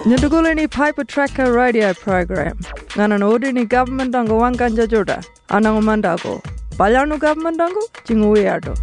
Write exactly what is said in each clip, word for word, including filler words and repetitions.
Nyadugulini Paper Tracker radio program. Nganan ordini government dango wangkanja joda. Anang mandago. Balyanu government dango jinguiado.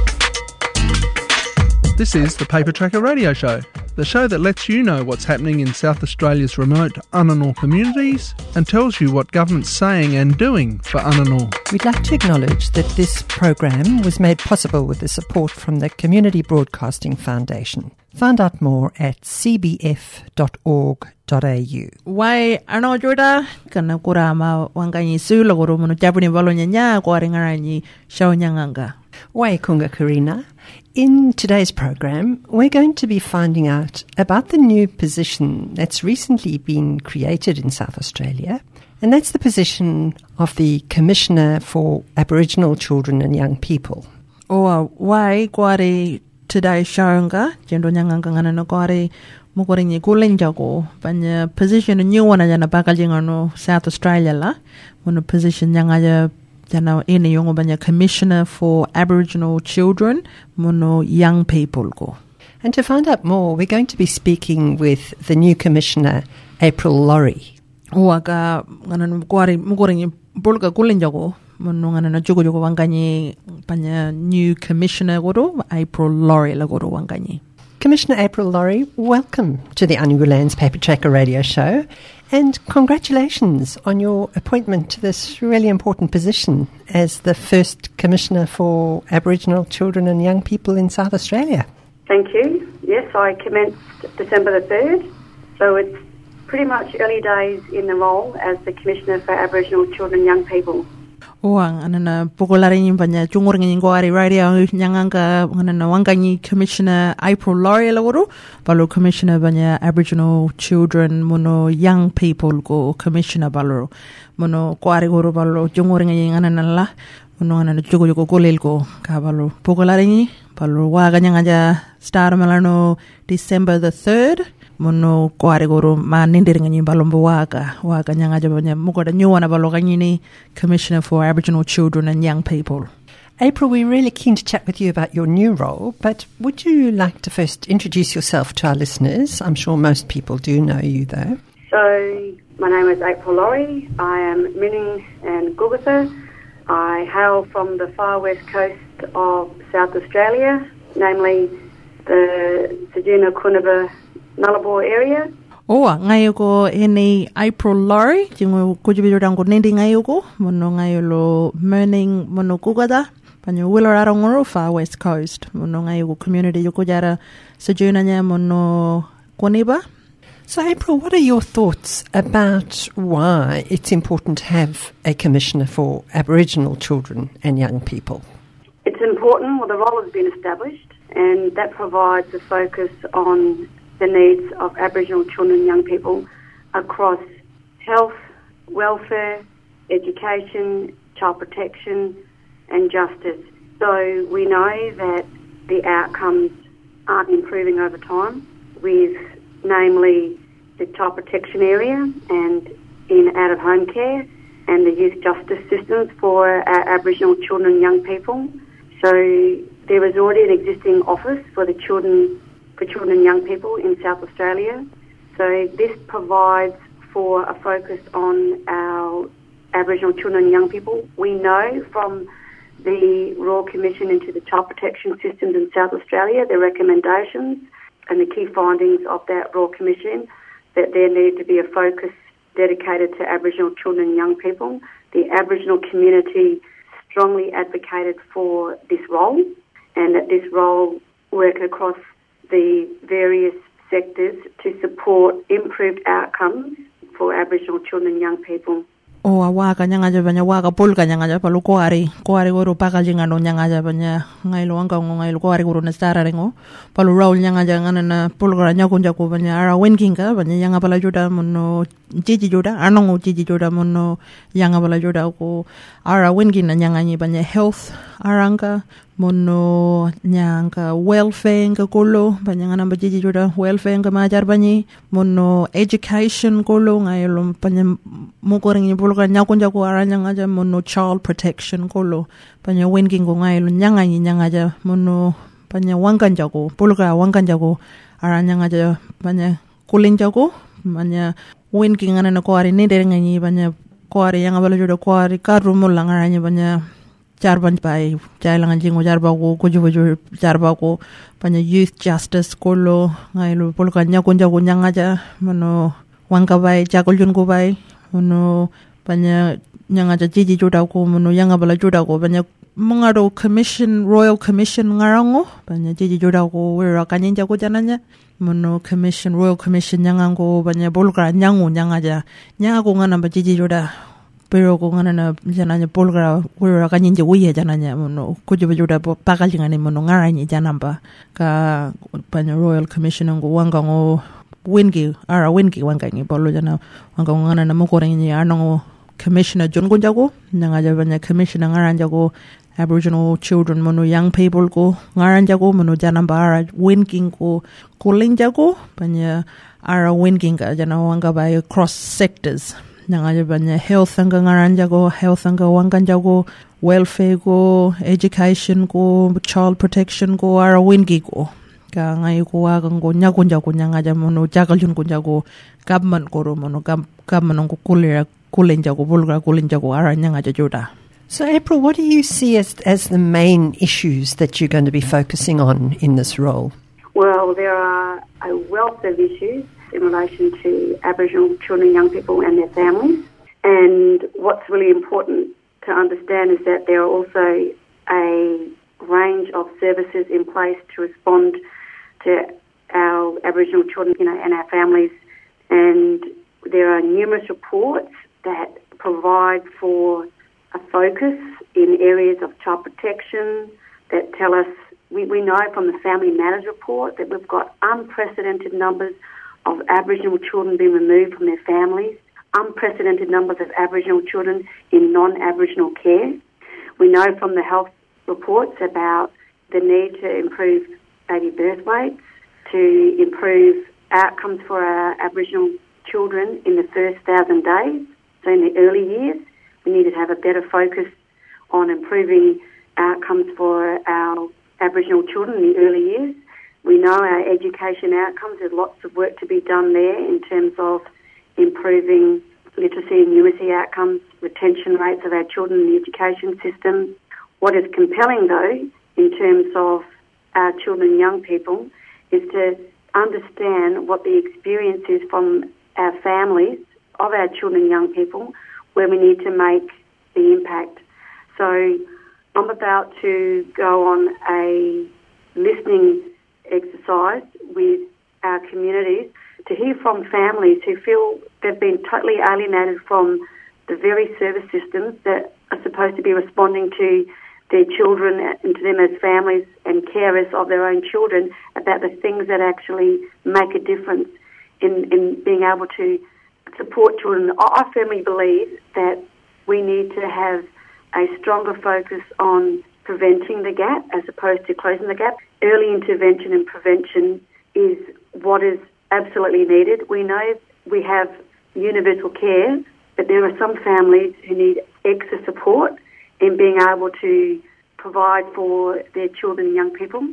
This is the Paper Tracker radio show, the show that lets you know what's happening in South Australia's remote Ananor communities and tells you what government's saying and doing for Ananor. We'd like to acknowledge that this program was made possible with the support from the Community Broadcasting Foundation. Find out more at c b f dot org dot a u. Wai ano joda kana kurama wanganyi sula guru munu jabuni balonya nya ko aringaranyi shaunyanganga. Wai kunga Karina. In today's program, we're going to be finding out about the new position that's recently been created in South Australia, and that's the position of the Commissioner for Aboriginal Children and Young People. Oh, wai kwari today showanga jendo nyanganga ngana no kwari mukoringi kulenjago banya position new one jana bakajingano South Australia la one position nyanga jana ene yongo banya Commissioner for Aboriginal Children mono young people go. And to find out more, we're going to be speaking with the new Commissioner, April Laurie. Waka ngana kwari mukoringi bolga kulenjago mono ngana na jogo jogo wanganyi banya new Commissioner goro April Laurie la goro wanganyi. Commissioner April Laurie, welcome to the Anugu Lands Paper Tracker radio show, and congratulations on your appointment to this really important position as the first Commissioner for Aboriginal Children and Young People in South Australia. Thank you. Yes, I commenced December the third, so it's pretty much early days in the role as the Commissioner for Aboriginal Children and Young People. Oang anana pokolaring banya chungurngin ngwari radio nyanganga anana wanganyi Commissioner April Laurie laworo balo Commissioner banya Aboriginal Children mono young people go Commissioner balo mono kwari goro balo chungurngin anana la mono anana jogo jogo golel go ka balo pokolaring balo waga nyanganja start malano December the third mono kware goro ma nindiringa balombo waga waga nyanga jabanya mugoda nyuwana baloga nyini Commissioner for Aboriginal Children and Young People. April, we're really keen to chat with you about your new role, but would you like to first introduce yourself to our listeners? I'm sure most people do know you though. So, my name is April Laurie. I am Mining and Gugutha. I hail from the far west coast of South Australia, namely the Sejuna Kunaba Nullarbor area. Oh, ngayo ko ini April Laurie, jingo kujibido dango nendi ngayo ko, mono ngayo lo Mining mono Gugutha, panyo Willararongoro far west coast, mono ngayo ko community yoko jara Sejuna nya mono Kunaba. So April, what are your thoughts about why it's important to have a Commissioner for Aboriginal Children and Young People? It's important, well the role has been established, and that provides a focus on the needs of Aboriginal children and young people across health, welfare, education, child protection and justice. So we know that the outcomes aren't improving over time with namely the child protection area and in out-of-home care and the youth justice systems for our Aboriginal children and young people. So there is already an existing office for the children for children and young people in South Australia. So this provides for a focus on our Aboriginal children and young people. We know from the Royal Commission into the Child Protection Systems in South Australia, their recommendations and the key findings of that Royal Commission, that there needs to be a focus dedicated to Aboriginal children and young people. The Aboriginal community strongly advocated for this role, and that this role work across the various sectors to support improved outcomes for Aboriginal children and young people. Oh, waga nyanga jabanya waga polka nyanga japalu kwari kwari goro packaging ano nyanga jabanya ngailo wanga ngailo kwari goro na stara rengo palu raul nyanga janga na polka nyako njako banya ara wenkinga banya nyanga pala joda mono jiji joda anongo jiji joda mono nyanga pala joda ko ara wenkinga nyanga ni banya health aranga mono nyanga welfare nga kolo banya namba jiji joda welfare nga majar banyi mono education kolo ngailo banya mukoring polka nyako njako ara nyanga ja mono child protection kolo banya wenkingo ngailo nyanga ni nyanga ja mono banya wanganjago polka wanganjago ara nyanga ja banya kulinjago banya win king ana ko ari ni derenganyi banya ko ari yang abala jodo ko ari karumul langaranya banya jarban bai jailangan jingo jarba ko kujuju jarba ko banya youth justice kolo ngailu polkanya kunja kunyang aja mano wangka bai jakol jun ko bai mano banya yang aja jiji joda ko mano yang abala joda ko banya mengaro commission royal commission ngarango banya jiji joda ko wera kanyinja ko jananya mano commission royal commission nyangango banya bolgra nyangu nyangaja nyango ngana ba jiji joda pero ko ngana na jananya bolgra wera kanyinja wiye jananya mano kujuba joda pakalinga ni mano ngarani janamba ka banya royal commission ngo wangango wingi ara wingi wangangi bolo jana wangango ngana na mokoreng ni anongo commissioner John Gunjago nangaja banya commissioner ngaranjago Aboriginal children mono young people ko ngaranjago mono janamba ara winking ko kulinjago banya ara winking ka jana wanga by cross sectors nangaja banya health anga ngaranjago health anga wanganjago welfare ko education ko child protection ko ara wingi ko ka ngai ko agang ko nyagunjago nangaja mono jagaljun kunjago government ko mono government ko kulira kulinjago bulga kulinjago ara nangaja joda. So, April, what do you see as, as the main issues that you're going to be focusing on in this role? Well, there are a wealth of issues in relation to Aboriginal children and young people and their families. And what's really important to understand is that there are also a range of services in place to respond to our Aboriginal children, you know, and our families. And there are numerous reports that provide for a focus in areas of child protection that tell us, we, we know from the Family Matters report that we've got unprecedented numbers of Aboriginal children being removed from their families, unprecedented numbers of Aboriginal children in non-Aboriginal care. We know from the health reports about the need to improve baby birth rates, to improve outcomes for our Aboriginal children in the first thousand days, so in the early years. We need to have a better focus on improving outcomes for our Aboriginal children in the early years. We know our education outcomes, there's lots of work to be done there in terms of improving literacy and numeracy outcomes, retention rates of our children in the education system. What is compelling, though, in terms of our children and young people, is to understand what the experience is from our families of our children and young people, where we need to make the impact. So I'm about to go on a listening exercise with our communities to hear from families who feel they've been totally alienated from the very service systems that are supposed to be responding to their children and to them as families and carers of their own children about the things that actually make a difference in, in being able to support children. I firmly believe that we need to have a stronger focus on preventing the gap as opposed to closing the gap. Early intervention and prevention is what is absolutely needed. We know we have universal care, but there are some families who need extra support in being able to provide for their children and young people.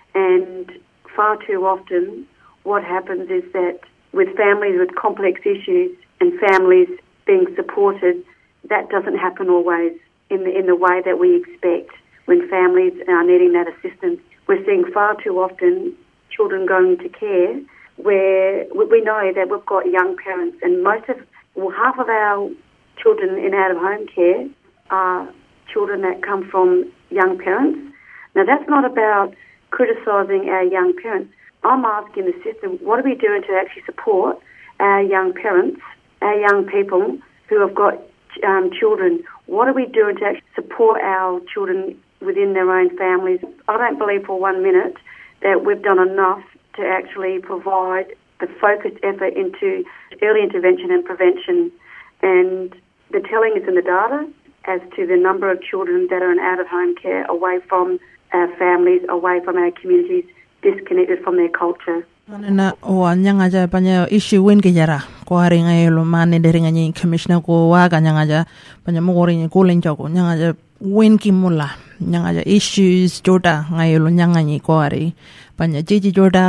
And far too often what happens is that with families with complex issues and families being supported, that doesn't happen always in the, in the way that we expect when families are needing that assistance. We're seeing far too often children going into care where we know that we've got young parents, and most of, well, half of our children in out-of-home care are children that come from young parents. Now, that's not about criticising our young parents. I'm asking the system, what are we doing to actually support our young parents, our young people who have got um, children? What are we doing to actually support our children within their own families? I don't believe for one minute that we've done enough to actually provide the focused effort into early intervention and prevention. And the telling is in the data as to the number of children that are in out-of-home care, away from our families, away from our communities, disconnected from their culture. Na o nyanga ja panya issue wen ke jara ko hari ngai lo mane deringa ni commissioner ko wa ga nyanga ja panya mo gori ni ko len ko nyanga ja wen ki mula nyanga ja issues joda ngai lo nyanga ni ko hari panya jiji joda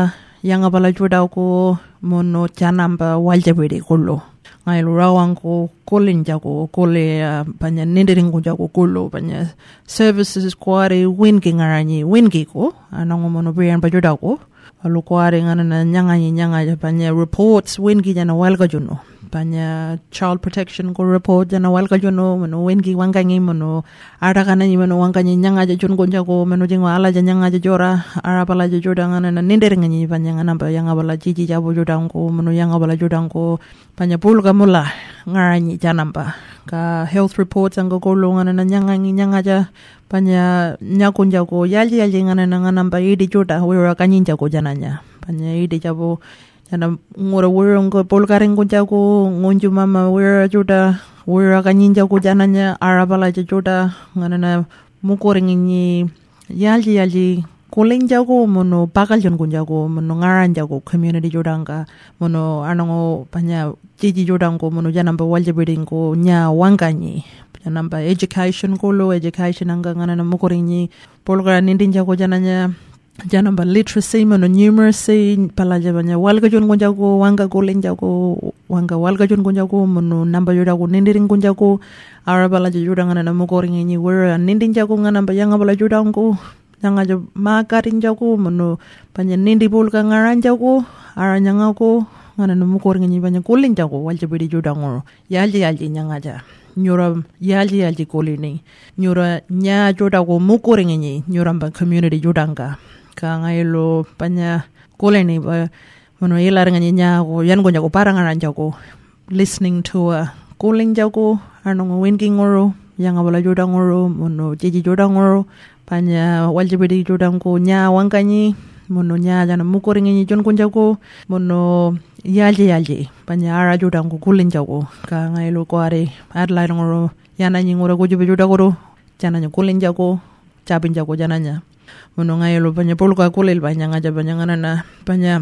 yanga bala juda ko mono chanamba waljabiri kullo ngai rawang ko kolin jago kole banya nindering ko jago kullo banya services kware wingi ngarani wingi ko anango mono brian bajuda ko alu kware ngana nyanga nyanga banya reports wingi jana walga juno banya child protection ko report jana walga juno mono wingi wangangi mono ara kana ni mono wangangi nyanga jun ko jago mono jingo ala nyanga jora ara bala joda ngana nindering ni banya ngana ba yanga bala jiji jabo jodang ko mono yanga bala jodang ko banya pulga mula ngarani janamba ka health reports ang ko ngana nyanga nyanga ja banya nyakon jago yalji yalji ngana ngana ba idi joda wira kanin jago jananya banya idi jabo jana ngora wira ngo polgaren ko jago ngonju mama wira joda wira kanin jago jananya arabala joda ngana mukoring ni yalji yalji koleng jago mono bakal jon ko jago mono ngaran jago community jodanga mono anango banya jiji jodango mono janamba walje bidding ko nya wangani janamba education ko lo education anga ngana na mukoring ni polgara nindin jago jananya janamba literacy mono numeracy palaja banya walga jon ko jago wanga koleng jago wanga walga jon ko jago mono namba jodago nindiring ko jago arabala jodanga na mukoring ni wera nindin jago ngana ba yanga bala jodango nanga jo makarin jago mono banya nindi polga ngaran jago ara nyanga ko ngana no mukoring ni banya koleng jago walje bidi jodango yalji yalji nyanga ja nyura yalji yalji kolini nyura nya jodago mukoring ni nyura ba community jodanga ka ngailo banya koleni ba mono yelar ngani nya go yan go jago parangaran jago listening to a koleng jago anong winking oro yanga bala jodangoro mono jiji jodangoro panya waljibidi jodango nya wangani mono nya jana mukoring ni jon kunjago mono yalje yalje panya ara jodango kulin jago ka ngailo ko are adla ngoro yana ni ngoro go jibe jodagoro jana ni kulin jago cabin jago jananya mono ngailo panya polka kulil panya ngaja panya ngana panya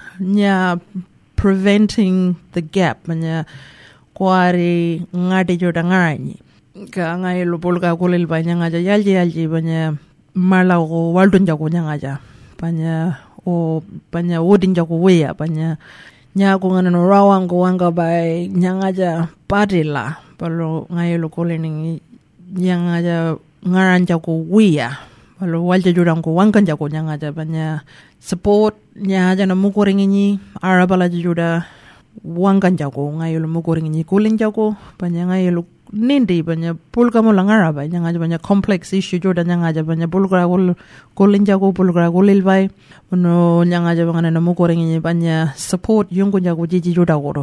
nya preventing the gap panya ko are ngade jodangani ka ngailo polka kulil panya ngaja yalje yalje panya mala go waldon jago nyangaja panya o panya wodin jago weya panya nyago ngana no rawang go wanga bai nyangaja padilla palo ngailo koleni nyangaja ngaran jago weya palo walja jurang ko wangkan jago nyangaja panya support nyaja na mukoring ni arabala juda wangkan jago ngailo mukoring ni kulin jago panya ngailo nindi banya pulga mo langara ba nyanga banya complex issue joda nyanga banya pulga gol golin jago pulga golil bai no nyanga banga na mo goreng ni banya support yungu jago jiji joda goro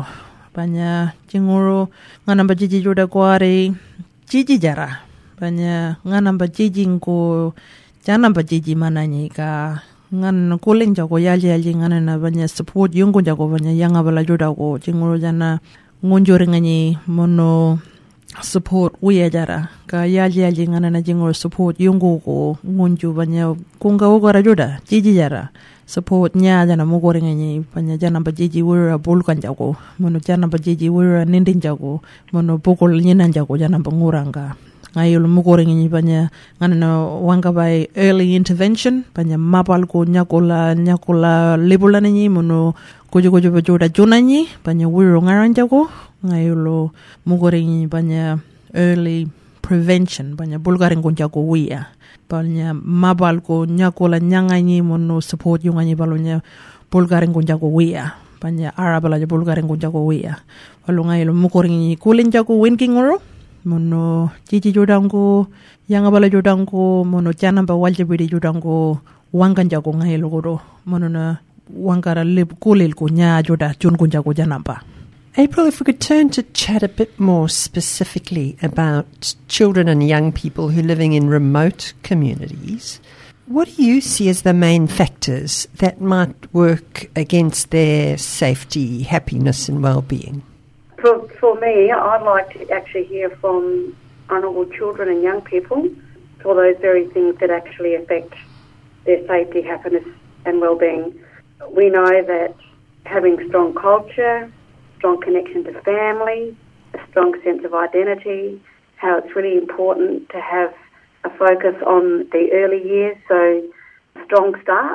banya jingoro ngana ba jiji joda ko are jiji jara banya ngana ba jiji ko jana ba jiji manani ka ngan golin jago yali yali ngana na banya support yungu jago banya yanga bala joda go jingoro jana ngonjore ngani mono support uya jara ka yalji yalji ngana na jingor support yungu ko ngunju banya kunga ogora joda jiji jara support nya jana mogore ngani banya jana ba jiji wura bulkan jago mono jana ba jiji wura nindin jago mono pokol nyinan jago jana ba nguranga ngayul mogore ngani banya ngana na wanga by early intervention banya mapal ko nyakola nyakola lebulana ni mono kojo kojo joda jonani banya wura ngaran jago ngayulo mugoring banya early prevention banya bulgaring ko jago wiya banya mabal ko nyakola nyangani mono support yungani balonya bulgaring ko jago wiya banya arabala bulgaring ko jago wiya balu ngayulo mugoring kulin jago winking oro mono jiji jodango yanga bala jodango mono janamba waljibidi jodango wangan jago ngayulo goro mono na wangara lib kulil ko nya joda jun ko jago janamba. April, if we could turn to chat a bit more specifically about children and young people who are living in remote communities, what do you see as the main factors that might work against their safety, happiness and well-being? For, for me, I'd like to actually hear from vulnerable children and young people for those very things that actually affect their safety, happiness and well-being. We know that having strong culture, strong connection to family, a strong sense of identity, how it's really important to have a focus on the early years, so a strong start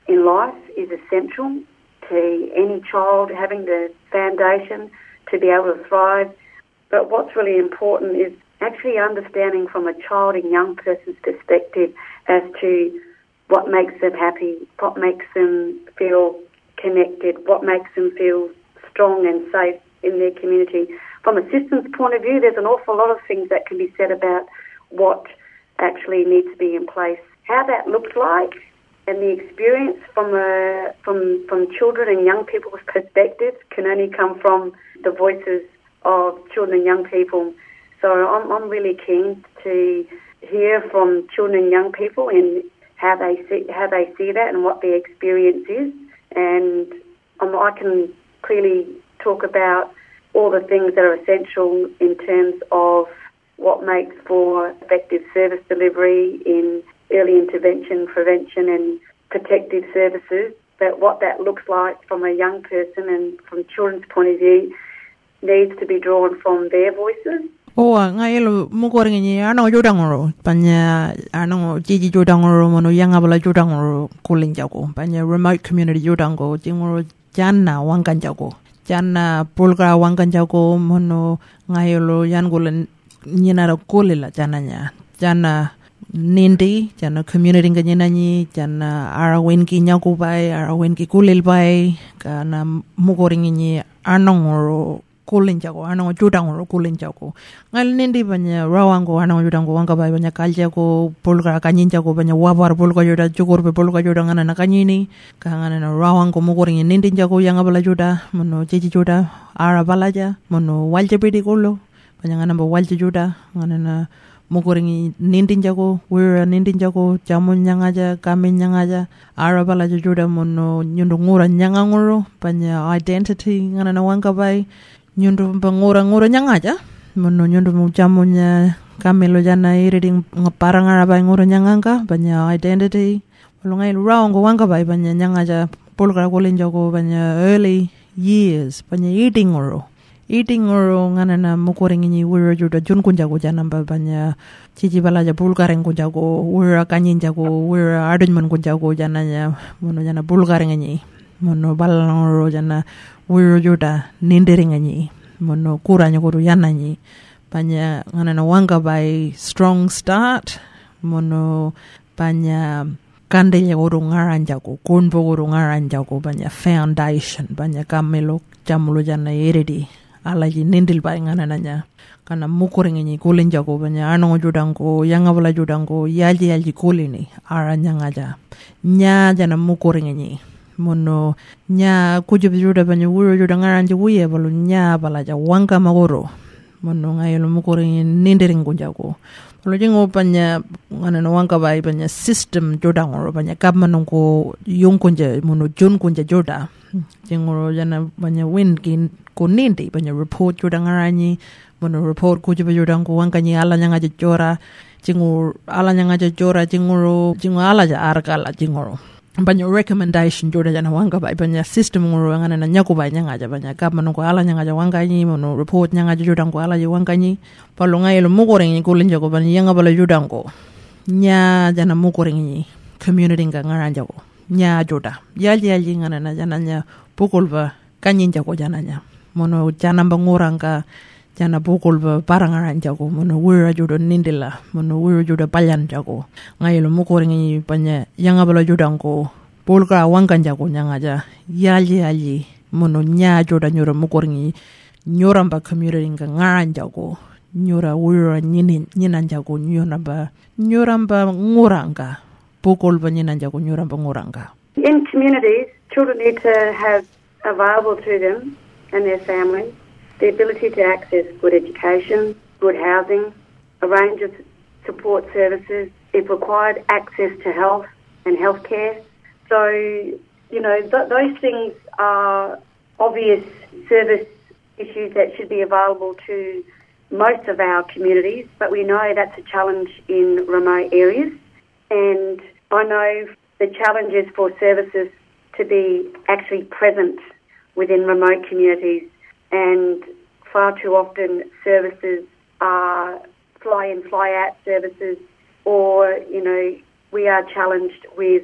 in life is essential to any child having the foundation to be able to thrive. But what's really important is actually understanding from a child and young person's perspective as to what makes them happy, what makes them feel connected, what makes them feel strong and safe in their community. From a systems point of view, there's an awful lot of things that can be said about what actually needs to be in place. How that looks like and the experience from a, from from children and young people's perspectives can only come from the voices of children and young people. So I'm, I'm really keen to hear from children and young people and how they see how they see that and what their experience is. And um, I can clearly talk about all the things that are essential in terms of what makes for effective service delivery in early intervention, prevention and protective services. But what that looks like from a young person and from children's point of view needs to be drawn from their voices. Oh, ngayon mo ko rin niya ano jodangoro panya ano jiji jodangoro mono yang abala jodangoro kulin jago panya remote community jodango jingoro janna wangan jago janna pulga wangan jago mono ngayon yan gulen nyina ro kulila jananya janna nindi janna community nganya ni janna arawin ki nyago bai arawin ki kulil bai kana mo ko rin niya anongoro kulin jago anong judangoro kulin jago ngal nindi banya rawango anong judango wanga bai banya kaljago polga kanyin jago banya wabar polga juda jugur be polga juda ngana na kanyini kangana na rawango mugoring nindi jago yang abala juda mono jeji juda ara balaja mono walje bidi kulo banya ngana ba walje juda ngana na mugoring nindi jago wira nindi jago jamun nyangaja kamin nyangaja ara balaja juda mono nyundo ngura nyangangoro banya identity ngana na wanga bai nyundo ngura-ngura nyangaja mono nyundo jamunya kamelo jana iriding ngaparang araba ngura nyanganga banya identity walungai raung go wanga bai banya nyangaja polgra golin jago banya early years banya eating oro eating oro ngana na mukoring ni wira juda jun kun jago jana banya cici balaja bulgareng kun jago wira kanyin jago wira adun man kun jago jana nya mono jana bulgareng ni mono balang oro jana wiro juda nindering ni mono kuranya guru yana ni banya ngana na wanga by strong start mono banya kandele guru ngaran jago kunbo guru ngaran jago banya foundation banya kamelo jamulo jana iridi alaji nindil bay ngana nanya kana mukuring ni kulin jago banya anong judango yanga bala judango yalji yalji kulini aranya ngaja nya jana mukuring ni mono nya kujub juda banya wuro juda ngaranji wuye balu nya balaja wanga magoro mono ngayon mukoring nindering kunjago balu jingo banya ngana no wanga bai banya system juda ngoro banya government ko yung kunja mono jun kunja juda jingo jana banya win kin ko nindi banya report juda ngaranyi mono report kujub juda ko wanga ni ala nya ngaja jora jingo ala nya ngaja jora jingo jingo ala ja arkala jingo banya recommendation joda jana wanga bai banya system ngoro ngana na nyaku bai nyanga ja banya government ko ala nyanga ja wanga ni mono report nyanga ja joda ko ala ji wanga ni palunga yelo mugoreng ni kulin jago banya yanga bala joda ko nya jana mugoreng ni community nga ngara jago nya joda yalji yalji ngana na jana nya pukul ba kanyin jago jana nya mono jana banguranga jana pukul ba parangaran jago mono wira joda nindila mono wira joda palyan jago ngayelo mukoring ni banya yanga bala joda ko polka wangan jago nyanga ja yalji yalji mono nya joda nyora mukoring ni nyora ba community nga ngaran jago nyora wira nyini nyinan jago nyora ba nyora ba nguranga pukul ba nyinan jago nyora ba nguranga. In communities, children need to have available to them and their families the ability to access good education, good housing, a range of support services, if required, access to health and healthcare. So, you know, th- those things are obvious service issues that should be available to most of our communities, but we know that's a challenge in remote areas. And I know the challenge is for services to be actually present within remote communities. And far too often services are fly-in, fly-out services, or, you know, we are challenged with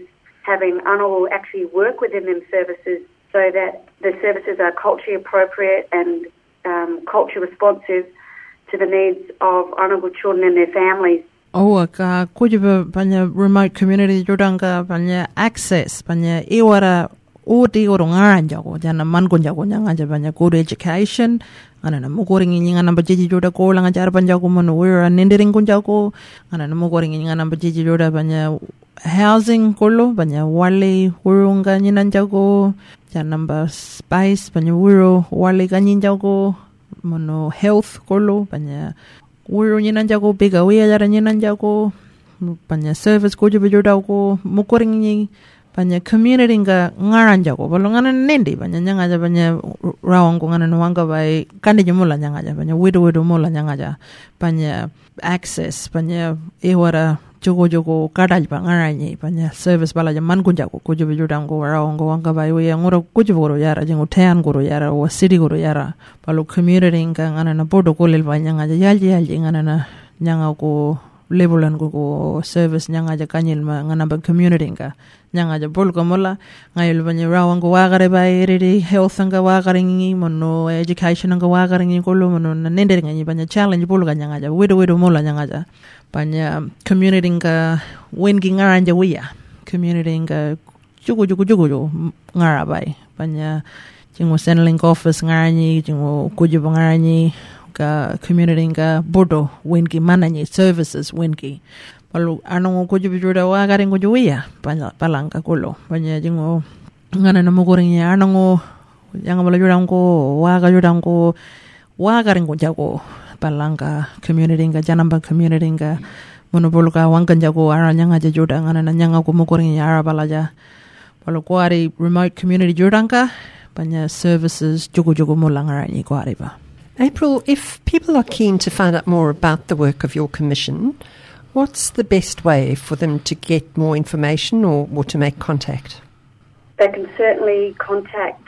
having Anawal actually work within them services so that the services are culturally appropriate and um, culture responsive to the needs of vulnerable children and their families. Oh, ka kujiba banya remote community jodanga banya access banya iwara udi oro ngaranjago jana mangonjago nyanga banya good education ana na mugoringi nyinga namba jiji joda ko langa jar banjago mono wira nendering kunjago ana na mugoringi nyinga namba jiji joda banya housing kolo banya wale urunga nyinanjago jana namba spice banya wiro wale ganyinjago mono health kolo banya wiro nyinanjago bega wia jara nyinanjago banya service ko jibe joda ko mugoringi banya community nga ngaranjago balongana nende banya nyanga banya rawango ngana nwanga bai kande jumula nyanga banya wido wido mula nyanga banya access banya ewara jogo jogo kadal ba ngarani banya service bala jaman kunjago kujo bijudango rawango wanga bai we ngoro kujo goro yara jingo tean goro yara o city goro yara balo community nga ngana na bodo kolel banya nyanga yalji yalji ngana na nyanga ko lebulan go service nyanga ja kanyil ma ngana ba community nga nyanga ja bol ko mola ngayul banya rawango wagare ba eredi health nga wagare ngi mono education nga wagare ngi ko lo mono nende ngi banya challenge bol ga nyanga ja wedo wedo mola nyanga ja banya community nga wengi ngaranja wiya community nga jugo jugo jugo ngara bai banya jingo Centrelink office ngarani jingo kujo ngarani ka community nga bodo wengi mananye services wengi palu anong ko jubi joda wa garing ko juya palangka kulo banya jingo ngana na mugoring ya anong yang bala joda ko wa ga joda ko wa garing ko jago palangka community nga janamba community nga monopolo ka wangkan jago aranya nga joda ngana na nyanga ko mugoring ya arabalaja palu ko ari remote community joda ka banya services jugo jugo mulangarani ko ari ba. April, if people are keen to find out more about the work of your commission, what's the best way for them to get more information or, or to make contact? They can certainly contact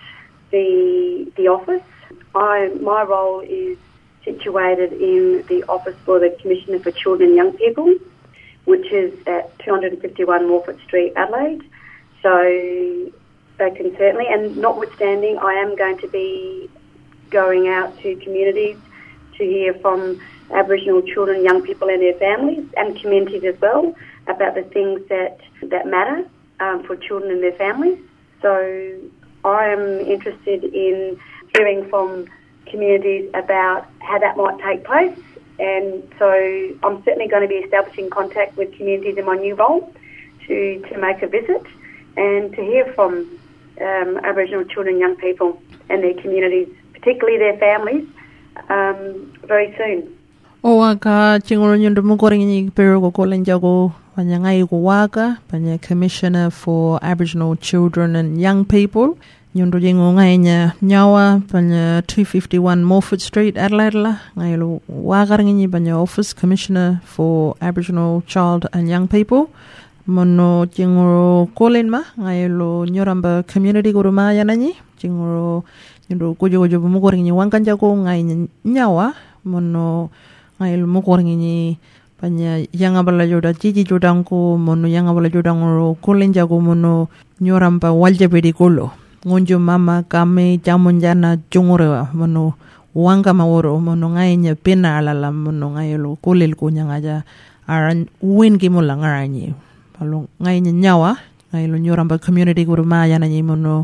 the the office. I my role is situated in the Office for the Commissioner for Children and Young People, which is at two fifty-one Morford Street, Adelaide. So they can certainly, and notwithstanding, I am going to be going out to communities to hear from Aboriginal children and young people and their families and communities as well about the things that, that matter um, for children and their families. So I am interested in hearing from communities about how that might take place, and so I'm certainly going to be establishing contact with communities in my new role to, to make a visit and to hear from um, Aboriginal children and young people and their communities, particularly their families, um, very soon. O waka chingoro nyundo mugoring ni pero ko kolenjago panyangai ko waka panya Commissioner for Aboriginal Children and Young People nyundo jingo ngainya nyawa panya two fifty-one Morford Street Adelaide la ngailu waka ni panya Office Commissioner for Aboriginal Child and Young People mono chingoro kolenma ngailu nyoramba community guruma yanani chingoro nyundo kujo kujo mugoring ni wankanjago ngainya nyawa mono ngail mugoring ni panya yanga bala joda jiji jodanko mono yanga bala jodangoro kolenjago mono nyoramba waljabedi kolo ngonjo mama kame jamonjana jongorewa mono wanga maworo mono ngainya pena alala mono ngailo kolel ko nyangaja aran wengi mo langarani palo ngainya nyawa ngailo nyoramba community guruma yana ni mono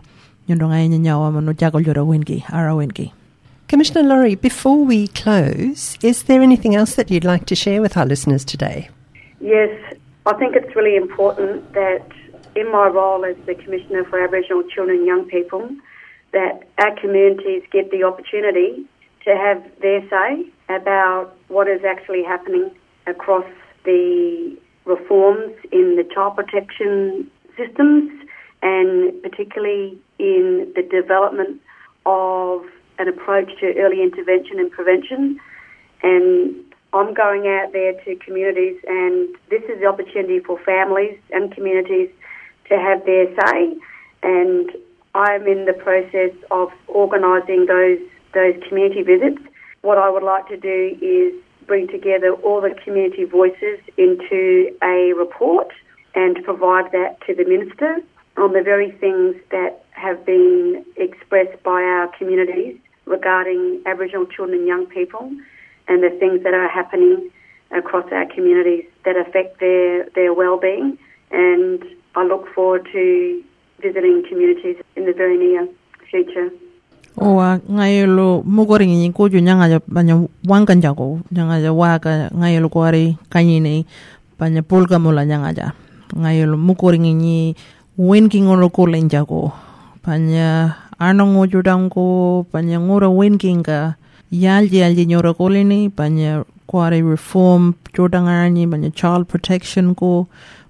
Commissioner Laurie, before we close, is there anything else that you'd like to share with our listeners today? Yes, I think it's really important that in my role as the Commissioner for Aboriginal Children and Young People, that our communities get the opportunity to have their say about what is actually happening across the reforms in the child protection systems, and particularly in the development of an approach to early intervention and prevention. And I'm going out there to communities, and this is the opportunity for families and communities to have their say. And I'm in the process of organising those those community visits. What I would like to do is bring together all the community voices into a report and to provide that to the Minister on the very things that have been expressed by our communities regarding Aboriginal children and young people and the things that are happening across our communities that affect their, their well-being. And I look forward to visiting communities in the very near future. Owa ngayelo mugoring ni ko nyanga ja banya wangan jago nyanga ja waka ngayelo ko ari kanyini banya polga mula nyanga ja ngayelo mugoring ni winking olo ko lenjago banya anongo judango banya ngora winking ka yalji yalji nyora ko leni banya ko ari reform jodangani banya child protection ko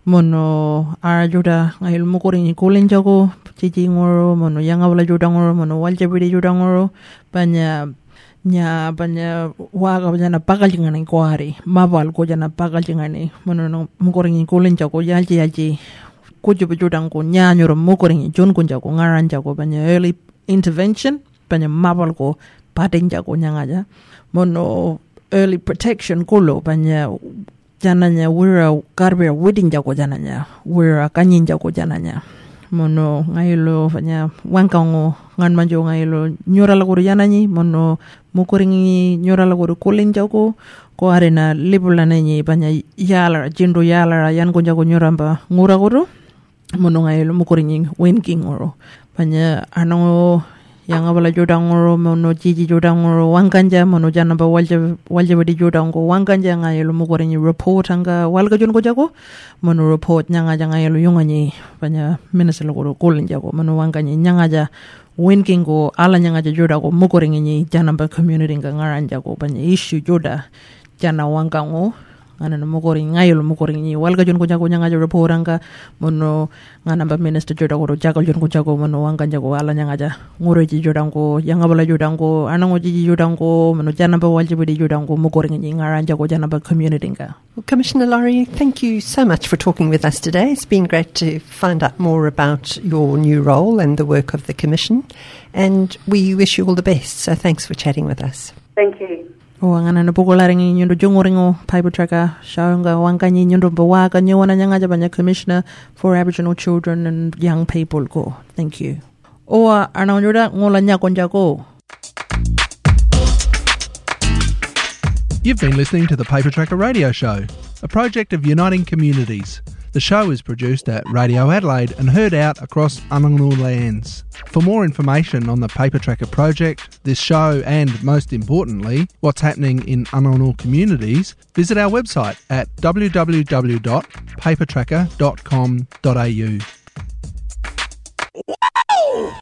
mono arjuda ngayelo mugoring ni ko lenjago Cici ngoro mono yang awala juda ngoro mono walja bidi juda ngoro banya nya banya waga banya bakal jingani ko hari mabal ko jana bakal jingani mono no mukoringi kulen jago yalji yalji kuju juda ngo nya nyoro mukoringi jon kun jago ngaran jago banya early intervention banya mabal ko pating jago nyangaja mono early protection kulo banya jananya wira garber wedding jago jananya wira kanyin jago jananya mono ngaylo fanya wankango ngan manjo ngaylo nyora la guru yanani mono mukoringi nyora la guru kulen jago ko arena libula nanyi banya yala jindo yala yan ko jago nyoramba ngura guru mono ngaylo mukoringi winking oro banya anango yang abala jodangoro mono jiji jodangoro wanganja mono janamba walja walja bedi jodango wanganja ngayelo mugoringi report anga walga jon ko jago mono report nyanga janga yelo yongani banya minister logoro kolin jago mono wanganya nyanga ja winking go ala nyanga ja jodago mugoringi ni janamba community nga ngaran jago banya issue joda jana wangango ana no mugoringi ngayelo mugoringi walga jon ko jago nyanga ja report anga mono nganamba minister joda ko jagal jon ko jago mono wanga jago ala nyanga ja ngoro ji jodango yanga bala jodango anango ji jodango mono janamba walji bedi jodango mugoringi ni ngaran jago janamba community nga. Well, Commissioner Laurie, thank you so much for talking with us today. It's been great to find out more about your new role and the work of the Commission, and we wish you all the best. So thanks for chatting with us. Thank you. O ngana na pokolaringi nyundo jongoringo Piper Tracker shawanga wanganyi nyundo bawaga nyewana nyanga jabanya Commissioner for Aboriginal Children and Young People go. Thank you. O anaonyoda ngola nyakonjago. You've been listening to the Paper Tracker Radio Show, a project of Uniting Communities. The show is produced at Radio Adelaide and heard out across Anangu lands. For more information on the Paper Tracker project, this show and, most importantly, what's happening in Anangu communities, visit our website at w w w dot paper tracker dot com dot a u.